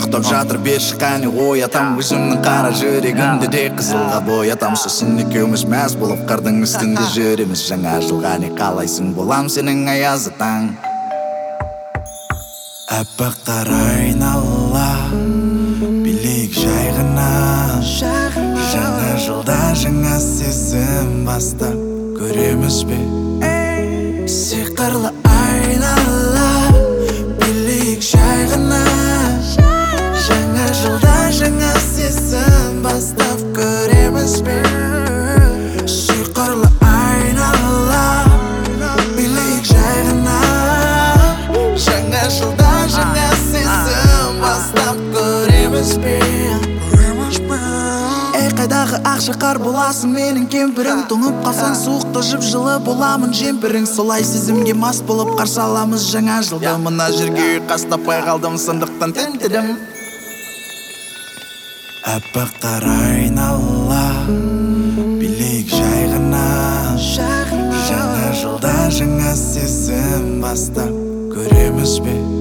ұйықтап жатыр берші қане оятам өзімнің қара жүрегімді де қызылға боятам сосын екеуміз мәз болып қардың үстінде жүреміз жаңа жылға не қалайсың болам сенің аязы таң аппақ қара айнала билейік жай ғана жаңа жылда жаңа сезім бастап көреміз бе сиқырлы айнала билейік жай ғана жаңа жылда жаңа сезім бастап көреміз бе сиқырлы айнала билейік жай ғана жаңа жылда жаңа сезім бастап көреміз бе ей қайдағы ақшақар боласың менің кемпірің тоңып қалсаң суықта жып жылы боламын жемпірің солай сезімге мас болып қарсы аламыз жаңа жылды мына жерге ұйқас таппай қалдым сондықтан тінтідім аппақ қара айнала билейік жай ғана жаңа жылда жаңа сезім бастап көреміз бе